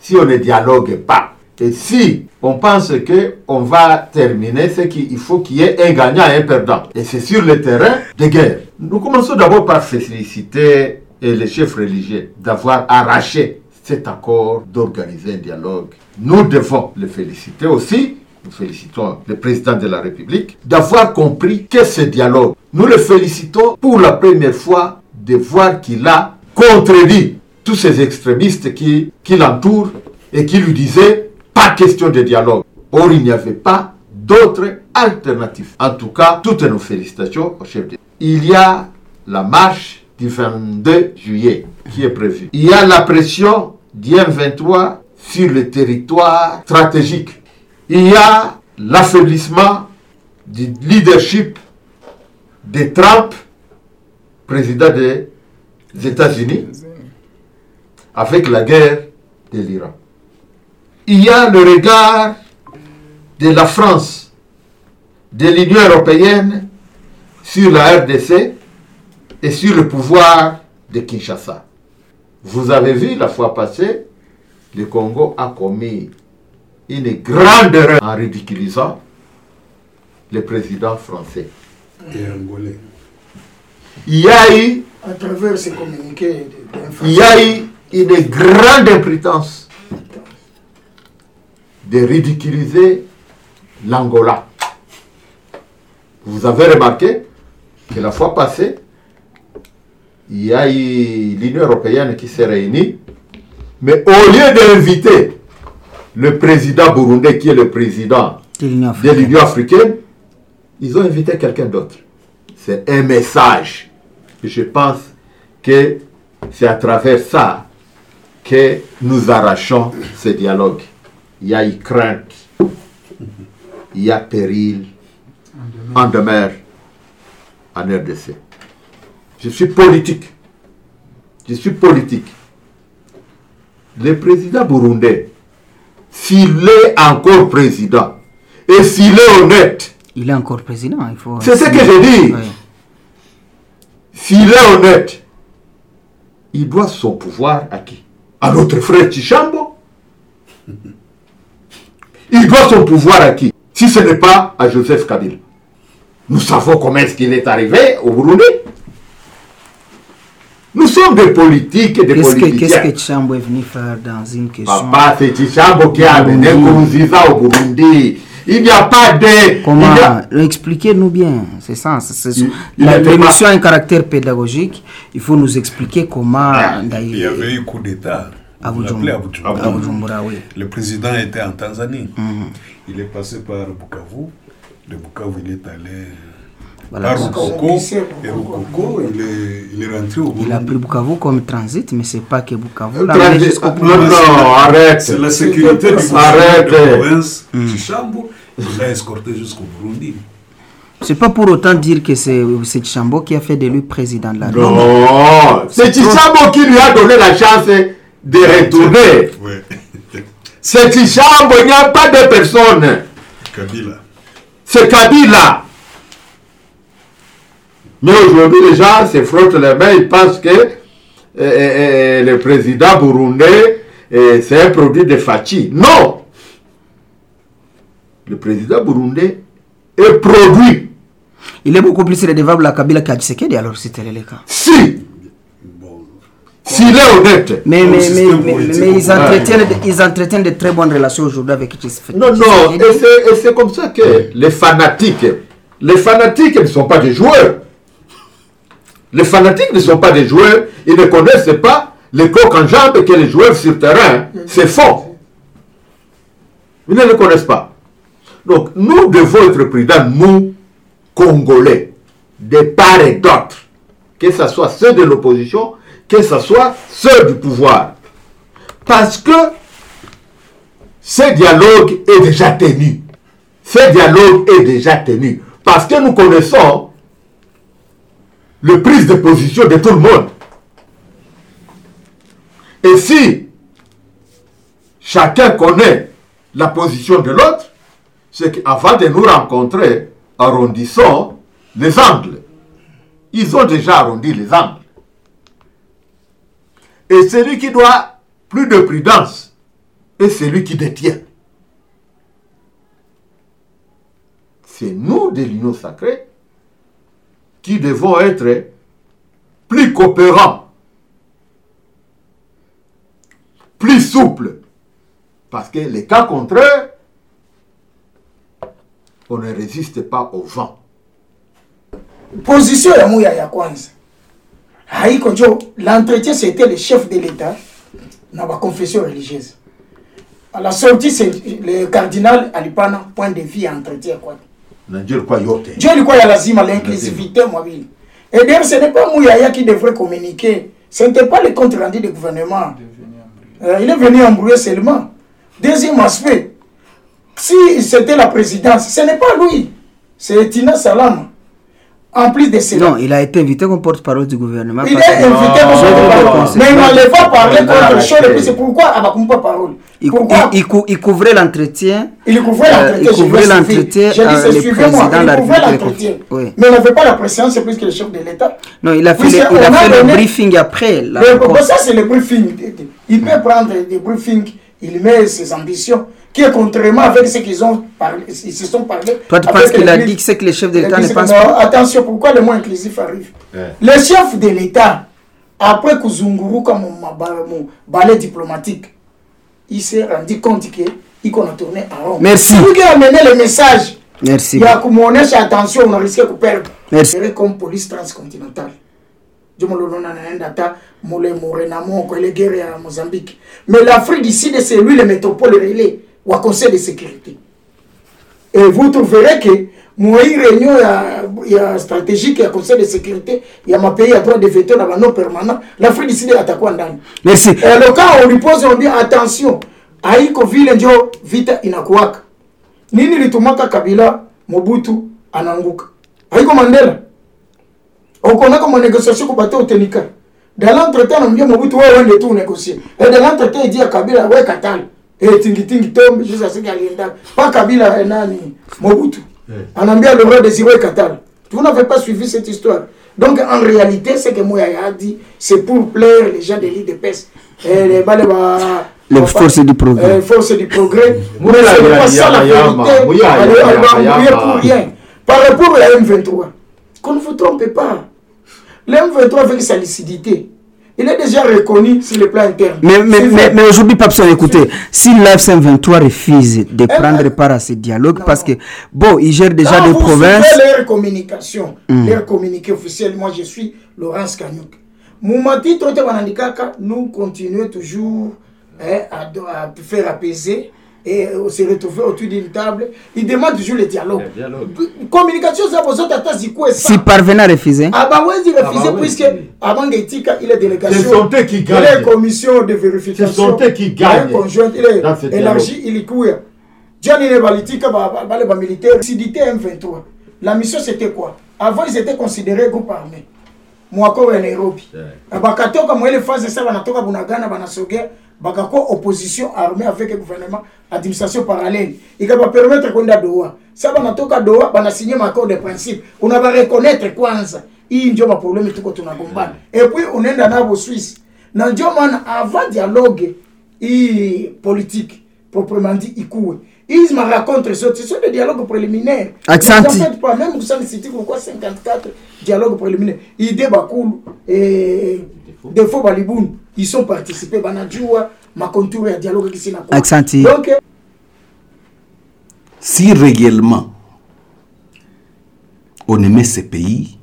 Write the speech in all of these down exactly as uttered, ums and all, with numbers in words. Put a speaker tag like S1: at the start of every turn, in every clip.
S1: si on ne dialogue pas. Et si on pense qu'on va terminer, c'est qu'il faut qu'il y ait un gagnant et un perdant. Et c'est sur le terrain de guerre. Nous commençons d'abord par féliciter les chefs religieux d'avoir arraché cet accord d'organiser un dialogue. Nous devons les féliciter aussi. Nous félicitons le président de la République d'avoir compris que ce dialogue, nous le félicitons pour la première fois de voir qu'il a contredit tous ces extrémistes qui, qui l'entourent et qui lui disaient pas question de dialogue. Or, il n'y avait pas d'autre alternative. En tout cas, toutes nos félicitations au chef de... Il y a la marche du vingt-deux juillet qui est prévue. Il y a la pression du M vingt-trois sur le territoire stratégique. Il y a l'affaiblissement du leadership de Trump, président des États-Unis, avec la guerre de l'Iran. Il y a le regard de la France, de l'Union européenne sur la R D C et sur le pouvoir de Kinshasa. Vous avez vu la fois passée, le Congo a commis une grande erreur en ridiculisant le président français.
S2: Et angolais.
S1: Il y a eu,
S3: à travers ces communiqués,
S1: il y a eu une grande imprudence de ridiculiser l'Angola. Vous avez remarqué que la fois passée, il y a eu l'Union européenne qui s'est réunie, mais au lieu d'inviter le président burundais, qui est le président de l'Union africaine, ils ont invité quelqu'un d'autre. C'est un message. Et je pense que c'est à travers ça que nous arrachons ce dialogue. Il y a eu crainte, il y a péril en demeure en R D C. Je suis politique. Je suis politique. Le président burundais, s'il est encore président, et s'il est honnête,
S4: il est encore président, il faut...
S1: C'est ce que je dis. Oui. S'il est honnête, il doit son pouvoir à qui? À notre frère Tshilombo. Il doit son pouvoir à qui? Si ce n'est pas à Joseph Kabila. Nous savons comment est-ce qu'il est arrivé au Burundi. Nous sommes des politiques et des
S4: qu'est-ce
S1: politiciens.
S4: Que, qu'est-ce que Tshilombo est venu faire dans une question?
S1: Papa, c'est Tshilombo qui a amené Nkurunziza au Burundi. Il n'y a pas de...
S4: Comment
S1: a...
S4: Expliquez-nous bien, c'est ça. C'est, c'est,
S1: il,
S4: la,
S1: il
S4: l'émission a un caractère pédagogique. Il faut nous expliquer comment...
S2: Ah, il y avait eu coup d'État.
S4: À Bujumbura.
S2: À
S4: Bujumbura, oui.
S2: Le président était en Tanzanie.
S4: Mm-hmm.
S2: Il est passé par Bukavu. De Bukavu, il est allé...
S4: Voilà,
S2: par Rukoko, et Rukoko, il est, il est rentré au Burundi.
S4: Il a pris Bukavu comme transit, mais c'est pas que Bukavu. Là,
S1: transit, non, non, arrête.
S2: C'est la sécurité du
S1: arrête.
S2: de la province Tshilombo. Il l'a escorté jusqu'au Burundi.
S4: C'est pas pour autant dire que c'est, c'est Tshilombo qui a fait de lui président de la
S1: République. Non, c'est Tshilombo qui lui a donné la chance de retourner.
S2: Ouais.
S1: C'est Tshilombo, il n'y a pas de personne.
S2: Kabila.
S1: C'est Kabila. Mais aujourd'hui, les gens se frottent les mains, ils pensent que euh, euh, le président burundais, euh, c'est un produit de Fachi. Non! Le président burundais est produit.
S4: Il est beaucoup plus redevable à Kabila qu'à Tshisekedi, alors c'était le cas.
S1: Si! S'il est honnête.
S4: Mais, mais, mais, mais, mais ils, entretiennent, ils entretiennent de très bonnes relations aujourd'hui avec Tshisekedi.
S1: Non, non, et c'est, et c'est comme ça que les fanatiques, les fanatiques ne sont pas des joueurs. Les fanatiques ne sont pas des joueurs, ils ne connaissent pas les coques en jambes que les joueurs sur terrain, c'est faux. Ils ne le connaissent pas. Donc, nous devons être prudents, nous, Congolais, de part et d'autre, que ce soit ceux de l'opposition, que ce soit ceux du pouvoir. Parce que ce dialogue est déjà tenu. Ce dialogue est déjà tenu. Parce que nous connaissons le prise de position de tout le monde. Et si chacun connaît la position de l'autre, c'est qu'avant de nous rencontrer, arrondissons les angles. Ils ont déjà arrondi les angles. Et celui qui doit plus de prudence et celui qui détient. C'est nous de l'Union sacrée qui devons être plus coopérants, plus souples, parce que les cas contraires, on ne résiste pas au vent.
S3: Position ya Mouya ya kwanza. Haiko njo, l'entretien c'était le chef de l'État dans la confession religieuse. À la sortie, c'est le cardinal alipana point de vue à entretien quoi.
S1: Dieu quoi yote.
S3: Dieu lui quoi ya lazima l'inclusivité moi ville. Et d'ailleurs ce n'est pas Mouya qui devrait communiquer. Ce n'était pas le compte rendu du gouvernement. Euh, il est venu embrouiller seulement. Deuxième aspect, si c'était la présidence, ce n'est pas lui, c'est Tina Salam. En plus de cela.
S4: Non, il a été invité comme porte-parole du gouvernement.
S3: Il est invité comme porte-parole. Mais il n'allait pas parler contre chose. Et puis c'est pourquoi il n'a pas parole.
S4: Il,
S3: pourquoi
S4: il, il, il couvrait l'entretien.
S3: Il couvrait l'entretien.
S4: Euh, il couvrait l'entretien.
S3: J'ai dit, c'est suivez-moi. Il couvrait l'entretien.
S4: Oui.
S3: Mais il n'avait pas la préséance, c'est plus que le chef de l'État.
S4: Non, il a fait, le, il a fait le briefing après. La
S3: mais, ça, c'est le briefing. Il peut prendre des briefings, il met ses ambitions, qui est contrairement avec ce qu'ils ont parlé, ils se sont parlé.
S4: Toi, tu penses qu'il a dit que c'est que le chef de l'État ne pense pas?
S3: Attention, pourquoi le mot inclusif arrive? Ouais. Le chef de l'État, après Kuzunguru, comme mon balai diplomatique, il s'est rendu compte qu'il a tourné à Rome.
S4: Merci.
S3: C'est lui qui a amené le message.
S4: Merci.
S3: Il y a comme on est attention, on a risqué de perdre.
S4: Merci.
S3: C'est comme police transcontinentale. Je me le donne data, Mole Morenamo, les guerres à Mozambique. Mais l'Afrique du Sud, c'est lui le métropole relais ou à Conseil de sécurité. Et vous trouverez que moi, il réunion il y a stratégique, il y a Conseil de sécurité, il y a ma pays à droit de veto dans non permanent. L'Afrique du Sud est attaquée en Dani.
S4: Merci.
S3: Et alors quand on lui pose, on dit attention, Aïko Ville Njo Vita Inakuaka. Nini litumaka Kabila Mobutu Ananguka. Aïko Mandela. On connaît comme négociation pour battre au Ténika. Dans l'entretien, on dit Mobutu ouais ouais de tout négocier. Et dans l'entretien, il dit à Kabila ouais Katal. Et tingi tingi tombe juste à ce qu'il y a pas Kabila et nani Mobutu. On a bien le roi des Irois Katal. Vous n'avez pas suivi cette histoire. Donc en réalité, ce que Mouya a dit, c'est pour plaire les gens de l'île de Pes. Et les balébas.
S4: Les forces du progrès.
S3: Les forces du progrès. Vous ne savez pas ça la vérité. Elle va mouiller pour rien. Par rapport à M vingt-trois, qu'on ne vous trompe pas. Le M vingt-trois avec sa lucidité, il est déjà reconnu sur le plan interne.
S4: Mais, mais, mais, mais aujourd'hui, Papson, écoutez, si l'A F C M vingt-trois refuse de prendre part à ce dialogue, non. Parce que, bon, il gère déjà des provinces.
S3: Vous leur communication, mm. leur communiqué officiel, moi je suis Laurence Kanyuk. Moumati, nous continuons toujours hein, à, à faire apaiser et on se retrouver autour d'une table. Il demande toujours le dialogue. Le dialogue. Communication, ça vous autres,
S4: si parvenant à refuser.
S3: Ah bah oui, il refuse puisque avant Getika, il est délégation.
S1: C'est son thé qui gagne.
S3: Il est commission de vérification.
S1: C'est son thé qui gagne.
S3: Il est conjoint, il est élargi, il est couillé. Gianni Nebalitika, les militaires, lucidité M vingt-trois. La mission c'était quoi? Avant, ils étaient considérés groupe armé. Mwako et Nairobi. Bakatoka moi les phases ça banatoka bunagana banasoge bakako opposition armée avec le gouvernement administration parallèle. Il va permettre qu'on a Doha. Ça banatoka Doha bana signer un accord de principe. On va reconnaître kwanza. Hii ndio ma problème tuko tunagombana. Et puis on est dans la Suisse. Na ndio maana avant dialogue i politique proprement dit ikuwe. Ils me racontent ce sont des dialogues préliminaires.
S4: Accent.
S3: En fait pas même vous savez c'était pourquoi cinquante-quatre dialogues préliminaires. Idée bakulu et des fois baliboun ils sont participés banajua ma contour et dialogue qui sina quoi.
S4: Accent.
S3: Donc
S2: si réellement on aimait ces pays,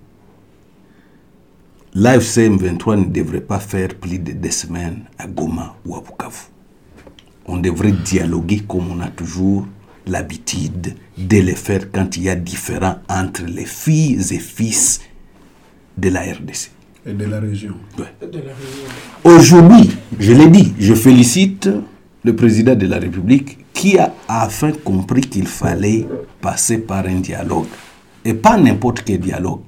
S2: l'A F C M vingt-trois ne devrait pas faire plus de deux semaines à Goma ou à Bukavu. On devrait dialoguer comme on a toujours l'habitude de le faire quand il y a différends entre les filles et fils de la R D C. Et de la région.
S3: Ouais. De la région.
S2: Aujourd'hui, je l'ai dit, je félicite le président de la République qui a enfin compris qu'il fallait passer par un dialogue. Et pas n'importe quel dialogue.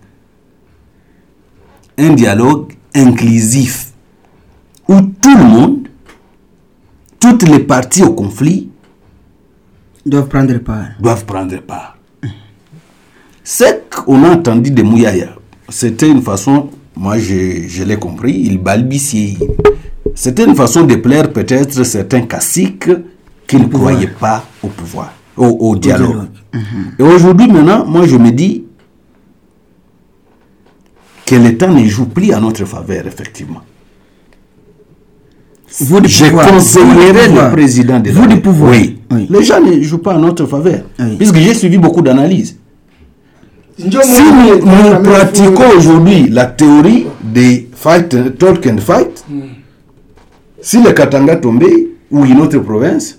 S2: Un dialogue inclusif où tout le monde, toutes les parties au conflit
S4: doivent prendre part.
S2: Doivent prendre part. Ce qu'on a entendu de Mouyaya, c'était une façon, moi je, je l'ai compris, il balbutiait. C'était une façon de plaire peut-être certains caciques qui ne croyaient pas au pouvoir, au, au dialogue. Au dialogue. Mm-hmm. Et aujourd'hui, maintenant, moi je me dis que le temps ne joue plus à notre faveur, effectivement.
S4: Vous
S2: je conseillerais le président de
S4: vous
S2: la
S4: du pouvoir.
S2: Oui. oui. Les gens ne jouent pas à notre faveur. Oui. Puisque j'ai suivi beaucoup d'analyses. Si nous, nous pratiquons aujourd'hui la théorie des fight, talk and fight, mm. si le Katanga tombait, ou une autre province,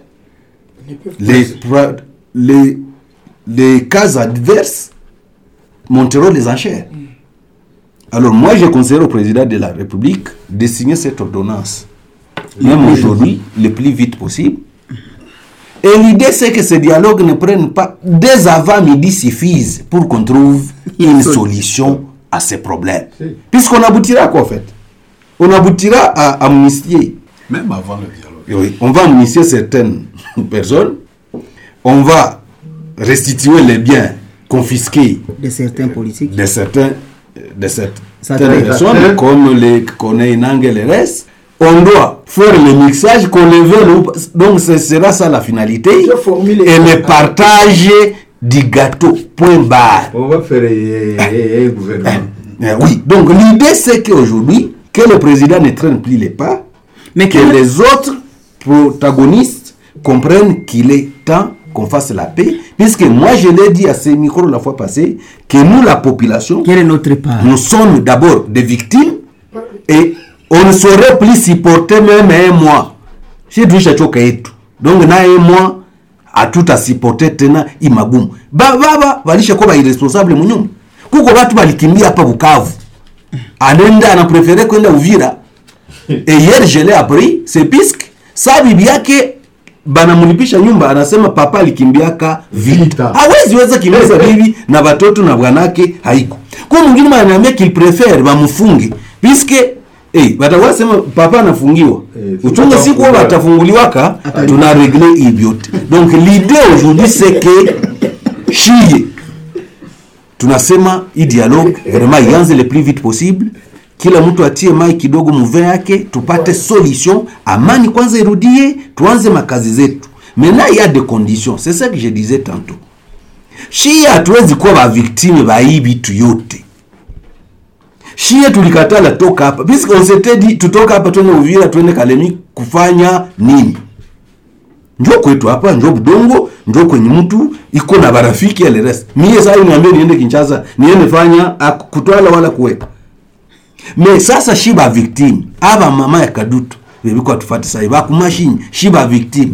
S2: les, les, les cas adverses monteront les enchères. Mm. Alors moi, je conseille au président de la République de signer cette ordonnance, même aujourd'hui, le plus vite possible. Et l'idée, c'est que ce dialogue ne prenne pas, dès avant midi suffise pour qu'on trouve une solution à ces problèmes. Puisqu'on aboutira à quoi, en fait? On aboutira à amnistier.
S1: Même avant le dialogue.
S2: Oui, on va amnistier certaines personnes, on va restituer les biens confisqués
S4: de certains politiques,
S2: de certains de certaines personnes, comme les Koné Nang et les restes. On doit faire le mixage, qu'on le veuille. Donc, ce sera ça la finalité. Et le partage du gâteau. Point barre.
S1: On va faire un gouvernement.
S2: Oui. Donc, l'idée, c'est qu'aujourd'hui, que le président ne traîne plus les pas, mais que les autres protagonistes comprennent qu'il est temps qu'on fasse la paix. Puisque moi, je l'ai dit à ces micros la fois passée, que nous, la population,
S4: quelle est notre part?
S2: Nous sommes d'abord des victimes et on ne saurait plus supporter même un mois. J'ai dit que c'est tout. Donc, na un mois, à tout à supporter, tena, imaboum. Ba, ba, ba, valisha kwa irresponsable mnyum. Kuko watu walikimbia hapa Bukavu. Anenda, ana préféré kwenda Uvira. Et hier, je l'ai appris, c'est puisque, sa bibi yake, banamulipisha nyumba, anasema papa alikimbiaka vita. Hawezi weza kimbiza bibi, na watoto na bwanake, haiko. Kwa mwingine ananiambia qu'il préfère, bamufunge. Puisque, eh, batakuwa sema papa anafungiwa. Eh, uchunge siku wao watafunguliwaka, tuna régler ibiote. Donc l'idée aujourd'hui c'est que chie tunasema hii dialogue vraiment ianze le plus vite possible. Kila mtu atie mai kidogo mve yake, tupate solution, amani kwanza irudie, tuanze makazi zetu. Maintenant il y a des conditions, c'est ça que je disais tantôt. Chie hatuwezi kuwa ba victime ba hii vitu yote. Shie tulikatala toka hapa. Puisque on s'était dit tutoka hapa tuende Uvira tuende Kalemi kufanya nini? Njoo kwetu hapa, njoo Budongo, njoo kwenye mtu iko na barafiki ya le rest. Mimi sasa niambie niende Kinshasa, niende fanya kutwala wala kuweka. Mais sasa shiba victime. Aba mama ya Kadutu, bebiko atufate sasa ba kumashini, shiba victime.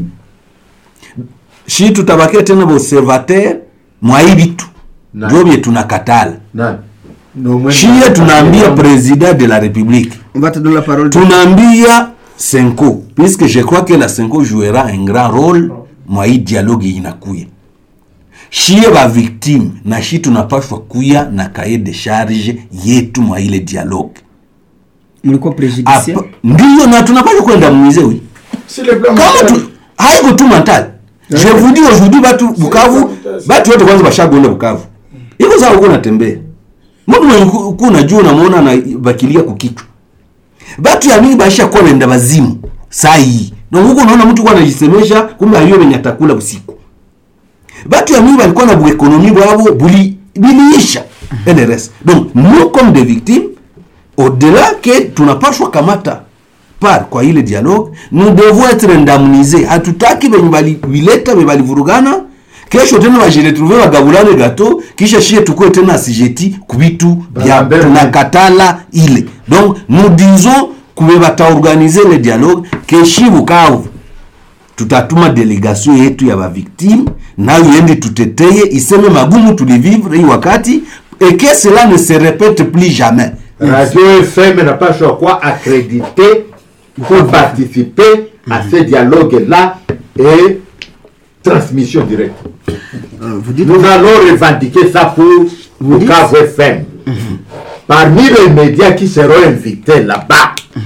S2: Shi tutabakia tena ba observateur mwa hivi tu. Njoo bie tunakatala.
S1: Nani?
S2: Chie tunaambia président de la République.
S4: On va te donner la parole.
S2: Tunaambia Senko, puisque je crois que la Senko jouera un grand rôle mwa hii dialogue inakuya. Chie ba victime na shi tunapashwa kuya na cahier de charge yetu mwa ile dialogue.
S4: Mlikuwa préjudiciel?
S2: Ndio na tunapashwa kwenda muize oui.
S3: Si le plan
S2: kama tu haiko tu mental. Je vous dis aujourd'hui batu Bukavu, batu wote kwanza bashagonda Bukavu. Iko sawa uko natembea. Mungu kuna juu unamuona na bakilia kukichwa. Batu ya mingi basha kwa wenda wazimu. Sai. Na huko unaona mtu kwa anajisemesha kumbe hiyo wenye atakula usiku. Batu ya mingi walikuwa na buekonomi bwabo buli biliisha. N R S. Donc nous comme des victimes, au-delà que tunapashwa kamata par kwa ile dialogue, nous devons être indemnisés. Hatutaki benye bali bileta be bali vurugana. Kesho tena wajile trouver wagabulane gato, kisha shie tukue tena asijeti kubitu ya tunakatala ile. Donc nous disons kube bata organiser le dialogue, keshi Bukavu tutatuma délégation yetu ya ba victime na yende tuteteye iseme magumu tulivivre hii wakati et que cela ne se répète plus jamais.
S1: Radio F M n'a pas choix quoi accréditer pour participer à ce dialogue là et transmission directe.
S4: Euh, vous dites...
S1: Nous allons revendiquer ça pour Bukavu F M. Mm-hmm. Parmi les médias qui seront invités là-bas, mm-hmm.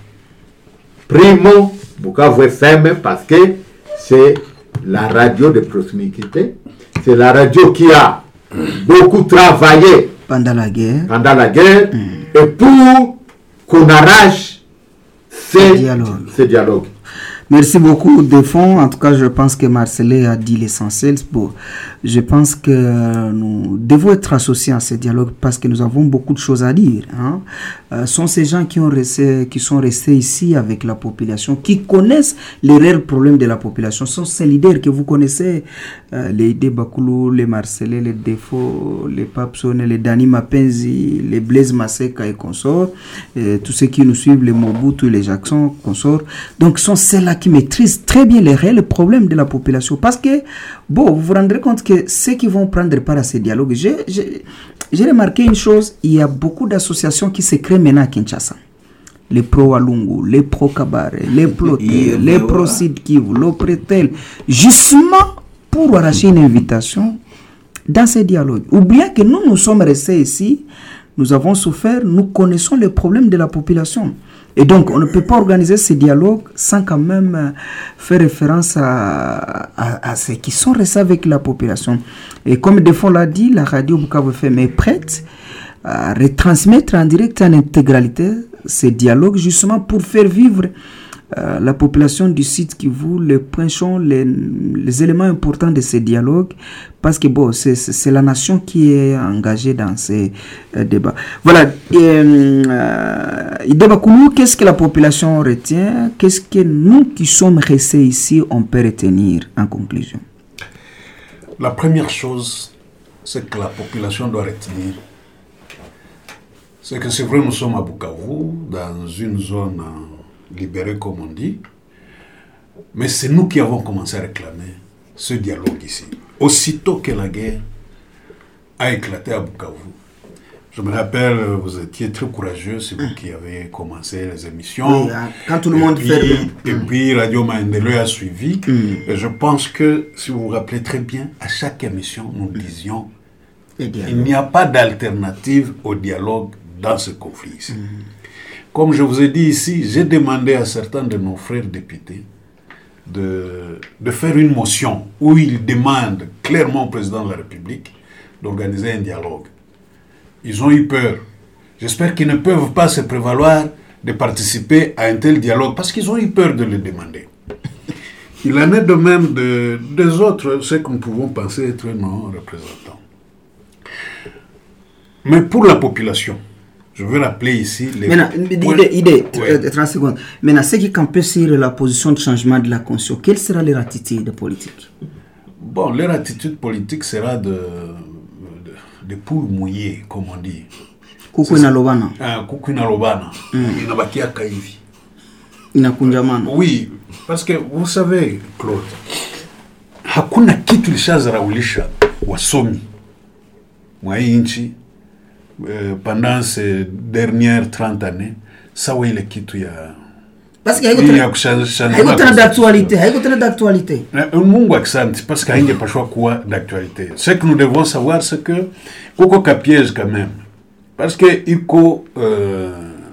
S1: Primo Bukavu F M, parce que c'est la radio de proximité, c'est la radio qui a beaucoup travaillé
S4: pendant la guerre,
S1: pendant la guerre mm. et pour qu'on arrache ces dialogues. Ces dialogues.
S4: Merci beaucoup, Defon. En tout cas, je pense que Marcelé a dit l'essentiel. Bon, je pense que nous devons être associés à ce dialogue parce que nous avons beaucoup de choses à dire. Hein. Euh, sont ces gens qui, ont resté, qui sont restés ici avec la population, qui connaissent les réels problèmes de la population. Ce sont ces leaders que vous connaissez, euh, les Ide Bakoulou, les Marcelé, les Defo, les Papson, les Dani Mapenzi, les Blaise Maseka et consorts, et tous ceux qui nous suivent, les Mobutu, les Jackson, consorts. Donc, ce sont ceux-là qui maîtrisent très bien les réels problèmes de la population. Parce que, bon, vous vous rendrez compte que ceux qui vont prendre part à ces dialogues, j'ai, j'ai, j'ai remarqué une chose, il y a beaucoup d'associations qui se créent maintenant à Kinshasa. Les pro-Walungu, les pro-Kabare, les pro-Tel, les pro-Sid Kivu, les pro-Tel, justement pour arracher une invitation dans ces dialogues. Oubliez que nous, nous sommes restés ici, nous avons souffert, nous connaissons les problèmes de la population. Et donc, on ne peut pas organiser ces dialogues sans quand même faire référence à, à, à ceux qui sont restés avec la population. Et comme Defon l'a dit, la radio Bukavu F M est prête à retransmettre en direct en intégralité ces dialogues, justement pour faire vivre euh, la population du site Kivu, les points chauds, les, les éléments importants de ces dialogues, parce que bon, c'est, c'est, c'est la nation qui est engagée dans ces euh, débats. Voilà. Et, euh, Ide Bakoulou, qu'est-ce que la population retient? Qu'est-ce que nous qui sommes restés ici, on peut retenir en conclusion?
S5: La première chose, c'est que la population doit retenir, c'est que c'est vrai, nous sommes à Bukavu, dans une zone libérée, comme on dit, mais c'est nous qui avons commencé à réclamer ce dialogue ici. Aussitôt que la guerre a éclaté à Bukavu, je me rappelle, vous étiez très courageux, c'est vous qui avez commencé les émissions.
S4: Oui, quand tout le monde
S5: puis,
S4: fait...
S5: Et puis Radio Maendeleo a suivi.
S4: Mm.
S5: Et je pense que, si vous vous rappelez très bien, à chaque émission, nous disions il n'y a pas d'alternative au dialogue dans ce conflit ici. Mm. Comme je vous ai dit ici, j'ai demandé à certains de nos frères députés de, de faire une motion où ils demandent clairement au président de la République d'organiser un dialogue. Ils ont eu peur. J'espère qu'ils ne peuvent pas se prévaloir de participer à un tel dialogue parce qu'ils ont eu peur de le demander. Il en est de même de, des autres, ceux que nous pouvons penser être nos représentants. Mais pour la population, je veux rappeler ici les...
S4: Maintenant, idée, idée ouais. trente secondes. Maintenant, ceux qui campent sur la position de changement de la Constitution, quelle sera leur attitude politique?
S5: Bon, leur attitude politique sera de, de, de poule mouillée, comme on dit.
S4: Kukuina Lobana.
S5: Ah, Kukuina Lobana. Inabakia Kaivi.
S4: Inakunjamana.
S5: Oui, parce que vous savez, Claude, hakuna kitu lishazaraulisha wasomi mwa nchi euh, pendant ces dernières trente années, sawa ile kitu ya
S4: parce que haiko tena d'actualité, haiko tena d'actualité.
S5: Mungu aksanti, parce que hainge pashwa kuwa d'actualité. Ce que nous devons savoir, c'est que kuko ka piège quand même. Parce que iko euh,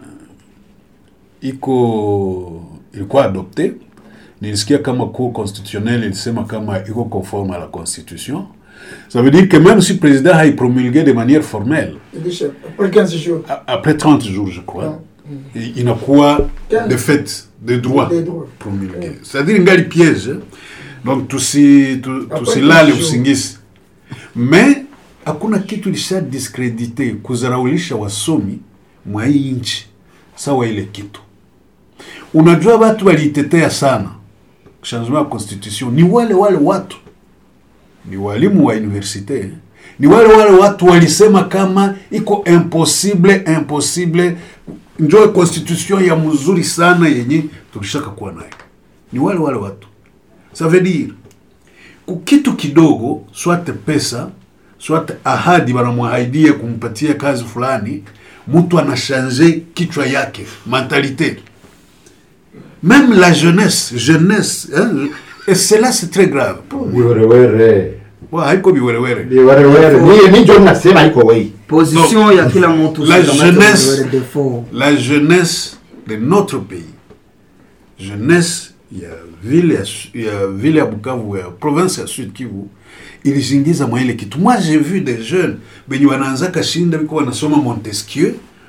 S5: iko ilikuwa adopté, nilisikia kama cour constitutionnelle ilisema kama iko conforme à la constitution. Ça veut dire que même si le président a promulgué de manière formelle,
S3: après quinze jours,
S5: après trente jours je crois, non. Il n'a quoi de fait, de droit promulgué. Oui. C'est-à-dire qu'il y a des pièges. Donc tout cela, le usingisi. Mais hakuna kitu lisha discrédité kuzaraulisha wasomi mwa hii nchi sawa ile kitu. Unajua watu walitetea sana changement ya constitution ni wale wale watu, ni walimu wa universite, ni wale wale watu walisema kama iko impossible impossible njoo constitution ya mzuri sana yenye tulishaka kuwa nayo. Ni wale wale watu. Ça veut dire kitu kidogo, soit pesa, soit ahadi wanamwahidia kumpatia kazi fulani, mtu anachange kichwa yake, mentalité. Même la jeunesse, jeunesse, hein, et cela c'est très grave. Ouais, haiko biwerewere.
S1: Biwerewere. Ni ni jona sema haiko wei.
S4: Position ya kila mtu.
S5: La jeunesse, la jeunesse de notre pays. Jeunesse ya ville ya ville ya Bukavu ya province ya Sud Kivu. Ilizingiza mwa ile kitu. Moi j'ai vu des jeunes benye wanaanza kashinda biko wanasoma Montesquieu,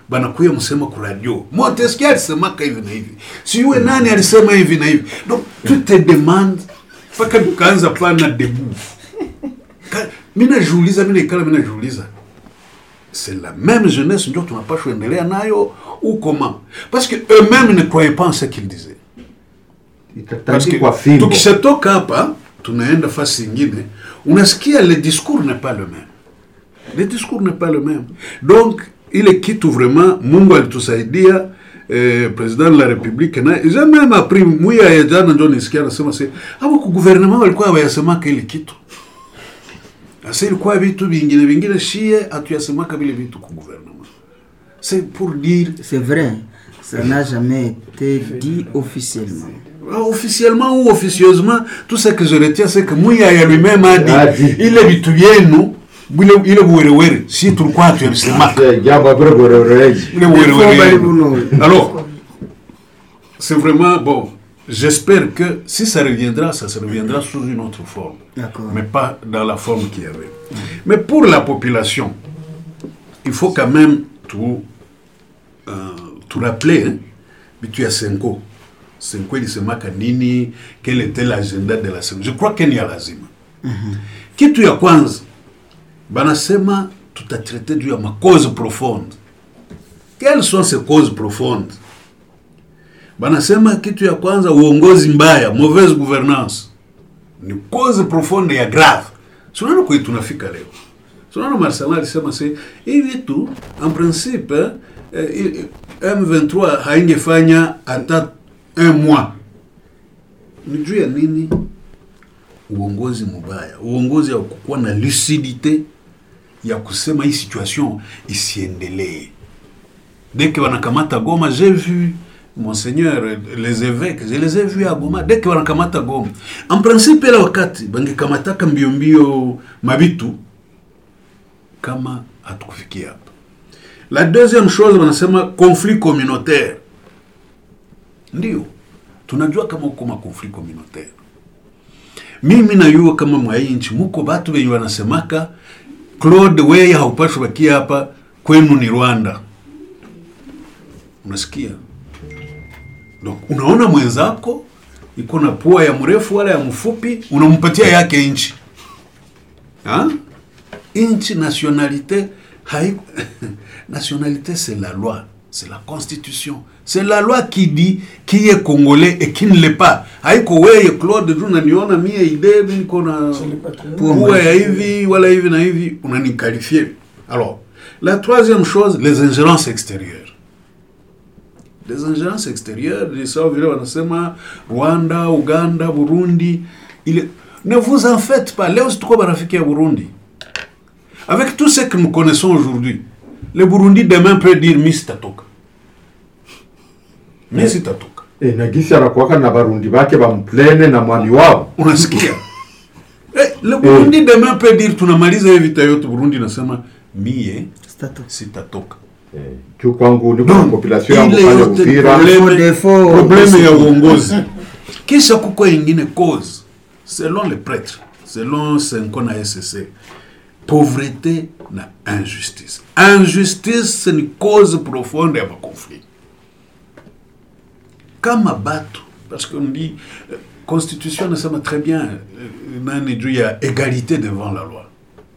S5: banakuya msema kwa radio Montesquieu alisema hivi na hivi, siwe nani alisema hivi na hivi. Donc tu te demandes paka tukaanza pana debout. Mimi najiuliza, mimi nikala mimi najiuliza, c'est la même jeunesse ndio tunapaswa endelea nayo ou comment? Parce que eux-mêmes ne croyaient pas en ce qu'ils disaient. Parce que tukishatoka hapa tunaenda fasi nyingine, unasikia le discours n'est pas le même. Le discours n'est pas le même. Donc il est kitu vraiment Mungu alitusaidia. Eh, président de la République na j'ai même appris muya ya jana ndio nisikia anasema sasa hapo ku gouvernement walikuwa wayasema kile kitu. Sasa ilikuwa vitu vingine vingine shie atuyasema vile vitu ku gouvernement. C'est pour dire
S4: c'est vrai, ça n'a jamais été dit officiellement.
S5: Officiellement ou officieusement, tout ce que je retiens c'est que muya ya lui-même a dit il est vitu yenu bile ile buwerewere si tulikuwa tuyasema
S1: jambo bure buwerewere.
S5: Alors c'est vraiment bon, j'espère que si ça reviendra, ça se reviendra sous une autre forme. D'accord. Mais pas dans la forme qu'il y avait. Mmh. Mais pour la population, il faut quand même tout euh, tout rappeler hein. Mais tu as Senko. Senko il se maka nini, quel était l'agenda de la Senko. Je crois qu'il y a lazima. Mhm. Kitu ya kwanza banasema tutatraiter juu ya ma cause profonde. Quelles sont ces causes profondes? Banasema kitu ya kwanza uongozi mbaya, mauvaise gouvernance. Ni cause profonde ya grave. Sunano kwa tunafika leo. Sunano Marcel alisema c'est hivi tu en principe eh, M vingt-trois haingefanya hata un mois. Ni juu ya nini? Uongozi mbaya. Uongozi ya kukuwa na lucidité ya kusema hii situation isiendelee. Dès que wanakamata Goma, j'ai vu Monseigneur, les évêques, je les ai vus à Goma. Dès que wanakamata Goma, en principe la wakati bangekamata mbio mbio mabitu kama hatukufikia hapa. La deuxième chose wanasema conflit communautaire. Ndio tunajua kama uko ma conflit communautaire. Mimi na yuo kama mwainchi muko batu wenye wanasemaka Claude wewe haupaswi bakia hapa, kwenu ni Rwanda. Unasikia? Donc unaona mwenzako iko na pua ya mrefu wala ya mfupi, unampatia yake inchi. Hein? Inchi nationalité haiko nationalité c'est la loi, c'est la constitution. C'est la loi qui dit qui est congolais et qui ne l'est pas. Haiko wewe Claude tu unaniona mie idée niko na pua ya hivi wala hivi na hivi unaniqualifier. Alors, la troisième chose, les ingérences extérieures. Les ingérences extérieures, les sauveurs wanasema Rwanda, Uganda, Burundi, il est... ne vous en faites pas. Léo c'est trop barafiki à Burundi. Avec tout ce que nous connaissons aujourd'hui, le Burundi demain peut dire Miss Tatoka. Miss Tatoka.
S1: Eh na gisi anakuwa na Barundi bake bamplene na mwali wao.
S5: Unasikia? Eh le Burundi eh. demain peut dire tunamaliza hivi vita yote Burundi nasema mie sitatoka.
S1: Tu kwangu ni kwa population ya kufanya ufira
S5: problème ya uongozi. Kisha kuko ingine cause selon les prêtres, selon Senko na S C, pauvreté na injustice. Injustice c'est une cause profonde ya conflit. Kama batu, parce qu'on dit euh, constitution nasema très bien euh, nani juu ya égalité devant la loi.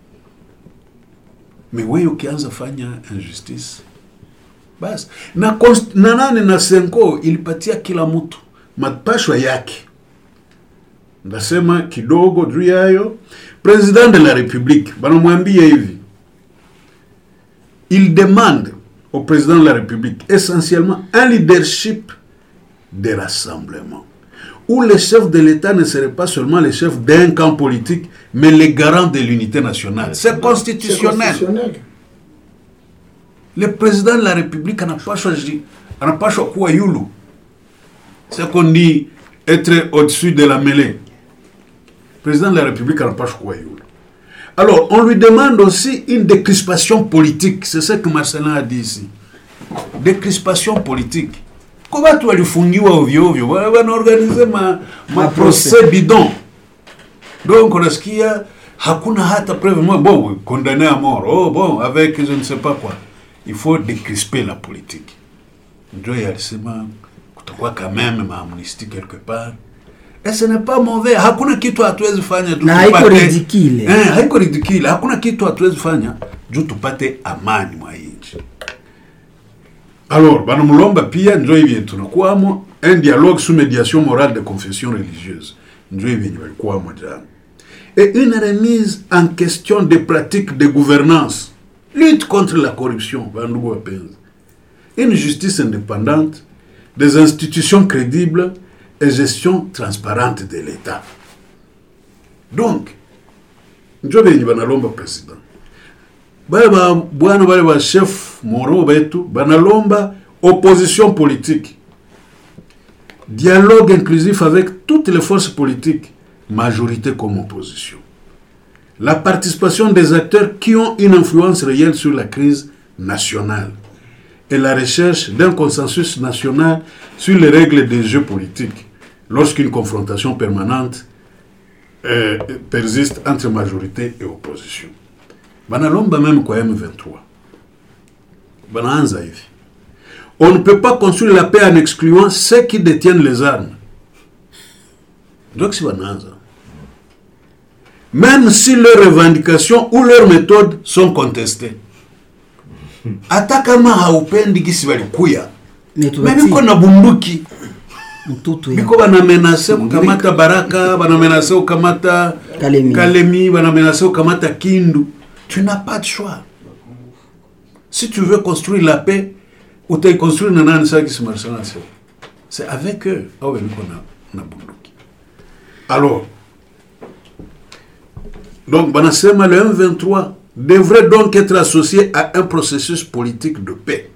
S5: Mais wewe ukianza fanya injustice basi na konst, na nani na Senko ilipatia kila mtu mapashwa yake. Ndasema kidogo juu yayo. Président de la République banamwambia hivi, il demande au président de la République essentiellement un leadership de rassemblement où le chef de l'État ne serait pas seulement le chef d'un camp politique mais le garant de l'unité nationale. C'est constitutionnel. C'est constitutionnel. Le président de la République n'a pas choisi, n'a pas choisi quoi yulu. C'est qu'on dit être au-dessus de la mêlée. Le président de la République n'a pas choisi quoi yulu. Alors, on lui demande aussi une décrispation politique. C'est ce que Marcelin a dit ici. Décrispation politique. Comment tu as fungiwa ovyo ovyo? On a organisé ma, ma procès bidon. Donc, on a ce qu'il hakuna hata preuve moi bon condamné à mort. Oh bon, avec je ne sais pas quoi. il faut décrisper la politique. Ndio yalisema kutakuwa quand même amnistie quelque part. Et ce n'est pas mauvais. Hakuna kitu hatuwezi fanya
S4: tu. Na haiko ridicule.
S5: Eh, haiko ridicule. Hakuna kitu hatuwezi fanya juu tupate amani mwa nchi. Alors, bana mulomba pia ndio hivi tunakuwa un dialogue sous médiation morale de confession religieuse. Ndio hivi walikuwa moja. Et une remise en question des pratiques de gouvernance. Lutte contre la corruption, bandugu wapenzi. Une justice indépendante, des institutions crédibles et gestion transparente de l'État. Donc, ndio benye banalomba president. Bale ba bwana bale ba chef moro betu banalomba opposition politique. Dialogue inclusif avec toutes les forces politiques, majorité comme opposition. La participation des acteurs qui ont une influence réelle sur la crise nationale et la recherche d'un consensus national sur les règles des jeux politiques lorsqu'une confrontation permanente euh, persiste entre majorité et opposition. Banalomba même quoi M vingt-trois. Bananza hivi. On ne peut pas construire la paix en excluant ceux qui détiennent les armes. Donc c'est bananza. Même si leurs revendications ou leurs méthodes sont contestées. Hata kama haupendi gisi walikuya. Mimi na bunduki.
S4: Mtutu.
S5: Biko bana menace kukamata Baraka, bana menace kukamata
S4: Kalemi,
S5: Kalemi bana menace kukamata Kindu. Tu n'as pas de choix. Si tu veux construire la paix, ou tu construire nana nisa qui se marche. C'est avec eux. Ah oui, on a na bunduki. Alors, donc banasema le M vingt-trois devrait donc être associé à un processus politique de paix.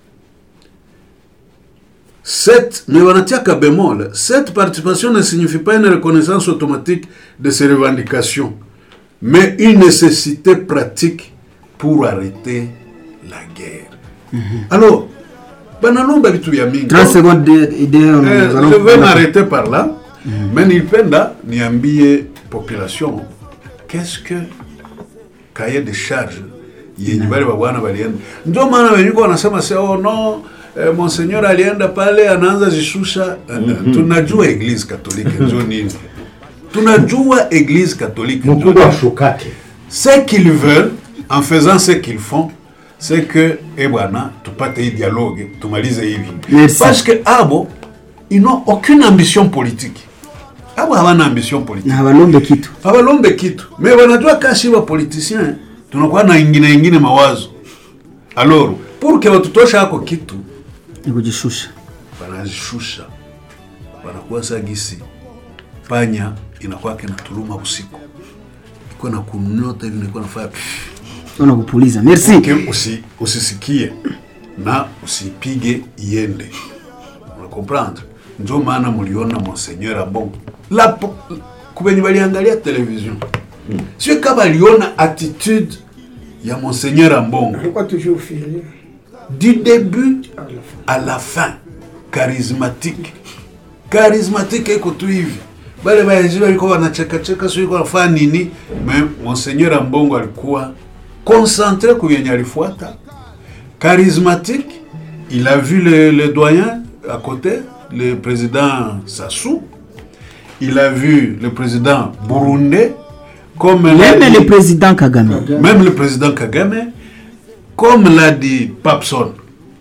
S5: Cette, mais on a qu'à bémol, cette participation ne signifie pas une reconnaissance automatique de ces revendications, mais une nécessité pratique pour arrêter la guerre. Mm-hmm. Alors, banalomba bitu ya mingi.
S4: trente secondes d'idée.
S5: Euh, je vais m'arrêter par là, mm-hmm. mais nilipenda niambie population, qu'est-ce que cahier de charge yenye bale babwana balienda. Ndio maana wenyewe wanasema sasa oh no eh, Monseigneur alienda pale anaanza jishusha. Mm-hmm. Tunajua Église catholique ndio nini. Tunajua Église catholique
S1: ndio shukake.
S5: Ce qu'ils veulent en faisant ce qu'ils font, c'est que eh bwana tupate hii dialogue, tumalize hivi.
S4: Merci.
S5: Parce que abo ils n'ont aucune ambition politique. Abo hawana ambition politique.
S4: Na balombe kitu.
S5: Habalombe kitu. Mais wanajua kashi wa politiciens tunakuwa na ingine ingine mawazo. Alors, pour que watutosha hako kitu
S4: ni kujishusha.
S5: Wanajishusha. Wanakuwa sagisi. Panya inakuwa kena tuluma usiku. Iko na kunyota hivi inakuwa nafanya.
S4: Ona kupuliza. Merci.
S5: Okay, usi usisikie na usipige iende. Una comprendre? Ndio maana mliona Monseigneur Ambongo. La kubenye baliangalia television. Hmm. Sio kama aliona attitude ya Monseigneur Ambongo.
S3: Pourquoi toujours furieux?
S5: Du début à la fin, charismatique. Charismatique iko tu hivi. Bale baadhi walikuwa wanacheka cheka sio kwa fanya nini, mais Monseigneur Ambongo alikuwa concentré kwa yenye alifuata. Charismatique, il a vu le, le doyen à côté, le président Sassou. Il a vu le président burundais, comme
S4: même le président Kagame.
S5: Même le président Kagame, comme l'a dit Papson.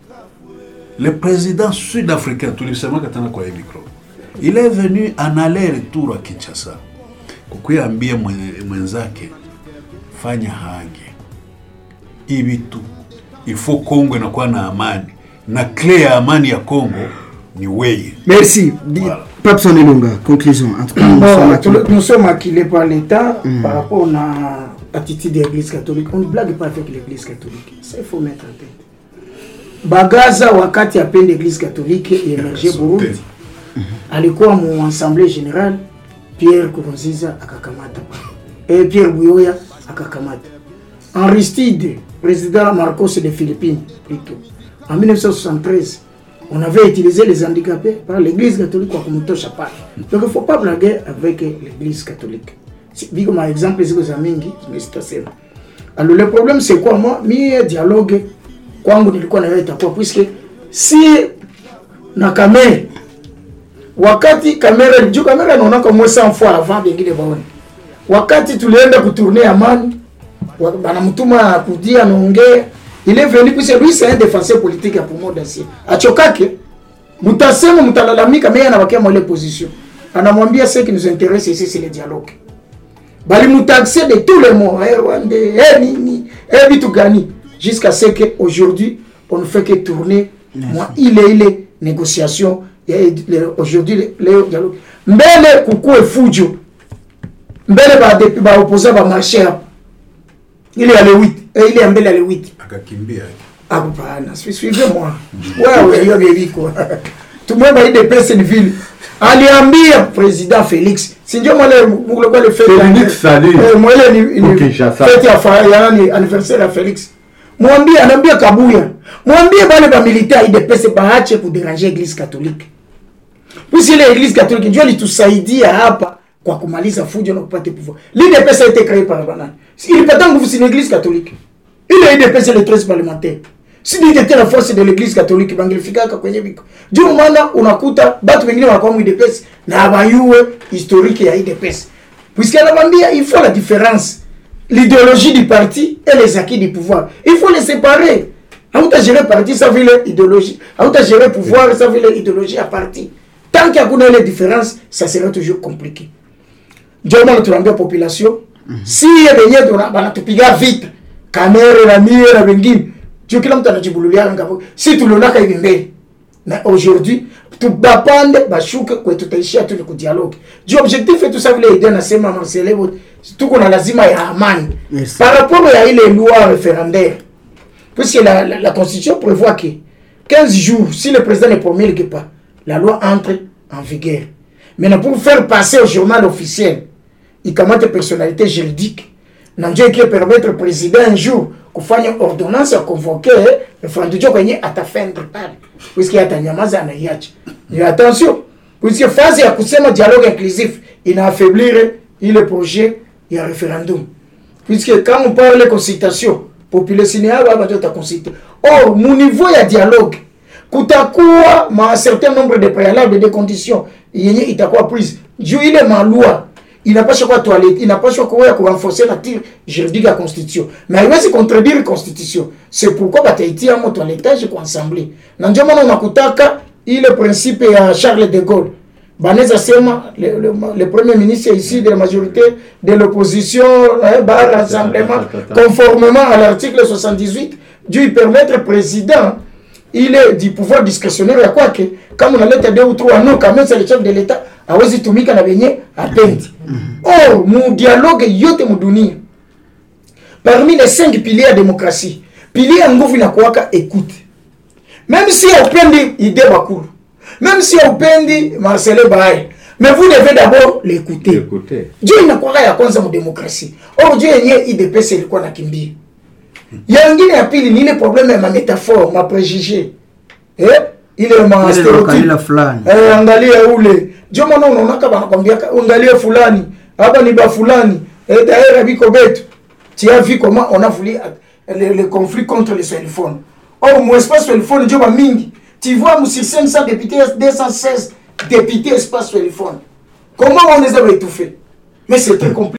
S5: Le président sud-africain, tout simplement katana kwa micro. Il est venu en aller-retour à Kinshasa. Kukuya ambia mwenzake fanya hange. Hivi tu. Il faut Congo inakuwa na amani. Na clé ya amani ya Congo ni weye.
S4: Merci. Voilà. Papson Elonga, conclusion. En tout cas, nous,
S3: bon,
S4: sommes,
S3: nous sommes acquilés par l'État mm. par rapport à l'attitude de l'Église catholique. On ne blague pas avec l'Église catholique. Ça, il faut mettre en tête. Bagaza wakati appelle l'Église catholique et émergé Burundi. Alikuwa mu assemblée générale, Pierre Nkurunziza akakamata. Et Pierre Buyoya akakamata. Aristide, président Marcos des Philippines, plutôt. En dix-neuf cent soixante-treize, on avait utilisé les handicapés par l'Église catholique pour qu'on touche pas. Donc il ne faut pas blaguer avec l'Église catholique. Vu comme exemple, c'est que ça mingi, mais c'est assez. Alors le problème c'est quoi moi, mi dialogue kwangu nilikuwa na wewe itakuwa puisque si na kamera wakati kamera juu kamera inaona kama cent fois avant bengine baone wakati tulienda kutourner Amani bana mtuma kudia naongea il est venu puisque lui c'est un défenseur politique ya Poumon d'Acier achokake mutasema mutalalamika mais anabakia dans les positions anamwambia ce qui nous intéresse ici c'est le dialogue bali mutaxer de tous les mots eh wande eh nini eh bitu gani jusqu'à ce que aujourd'hui on ne fait que tourner moi il est il est négociation aujourd'hui le dialogue mbele kukue fujo mbele ba depuis ba opposant ba marcher il est à le huit et il est à mbele à le huit
S5: akakimbia
S3: ah bana suivez-moi wewe hiyo biko tumweba ile pesa ni vile aliambia président Félix si ndio mwale mkulikuwa le fait
S1: Félix Sali
S3: eh mwale ni ni fête ya faya yani anniversaire ya Félix mwambie anaambia Kabuya mwambie bale ba militaire ile pesa baache ku déranger église catholique puisque ile église catholique ndio litusaidia hapa kwa kumaliza fujo na kupata pouvoir l'I D P S a été créé par Banane il pas nguvu si l'église catholique ile I D P S le treize parlementaire si il était la force de l'église catholique bangilifika kwenye biko ndio maana unakuta watu wengine wanakuwa I D P S na abayue historique ya I D P S puisque anamwambia il faut la différence l'idéologie du parti et les acquis du pouvoir il faut les séparer hauta gérer parti ça veut l'idéologie hauta gérer pouvoir ça veut l'idéologie à parti tant qu'il y a une les différences ça sera toujours compliqué ndio maana tunaambia population si yenyewe wanatupiga vita kamera na mie na wengine juu kila mtu anajibululia ngabo si tulionaka hivi mbele na aujourd'hui tubapande bashuke kwa tutaishia tu ku dialogue juu objectif est tout ça vile idée nasema Marcelo tuko na lazima ya amani yes. Par rapport à ile loi référendaire puisque la, la, la constitution prévoit que quinze jours si le président ne promulgue pas la loi entre en vigueur. Maintenant pour faire passer au journal officiel il kamate personnalité juridique na ndio qui permettre président un jour kufanya ordonnance ya convoquer referendum kwenye atafendre pale puisque atanyamaza na iache ni attention puisque phase ya kusema dialogue inclusif inaaffaiblir ile projet ya référendum puisque quand on parle de consultation population ni hapa ndio taconsulter or mu niveau ya dialogue kutakuwa ma certain nombre de préalables de conditions yenye itakuwa prise juu ile maloi inapaswa kwa toilette inapaswa kwa ku renforcer la tire juridique à constitution mais haiwezi contredire constitution c'est pourquoi bataitia mo toilettage kwa assemblée na ndio maana unakutaka ile principe ya Charles de Gaulle baneza sema le, le, le premier ministre ici de la majorité de l'opposition eh, bar rassemblement conformément à l'article soixante-dix-huit Dieu permettre président il est du pouvoir discrétionnaire ya kwake kama unaleta deux ou trois non quand même c'est le chef de l'état hawezi tumika na benye apendi. Or mu dialogue yote mu dunia parmi les cinq piliers de démocratie pilier ya nguvu inakuwaka écoute même si upendi idée bakulu même si upendi Marcelo Baye mais vous devez d'abord l'écouter Dieu inakuwaka ya kwanza mu démocratie. Or Dieu yenye I D P S ilikuwa nakimbia ya ngine ya pili ni ile problème ya ma métaphore ma préjugé eh ile ma stéréotype fulani eh angalia ule Dieu mwana unaonaka banakwambia angalia fulani hapa ni ba fulani eh daira biko betu tu as vu comment on a voulu le, le conflit contre les swahilophones. Or mon espace swahiliphone Dieu ba mingi tu vois sur cinq cents députés deux cent seize députés espace swahiliphone comment on les a étouffés mais c'est très compliqué.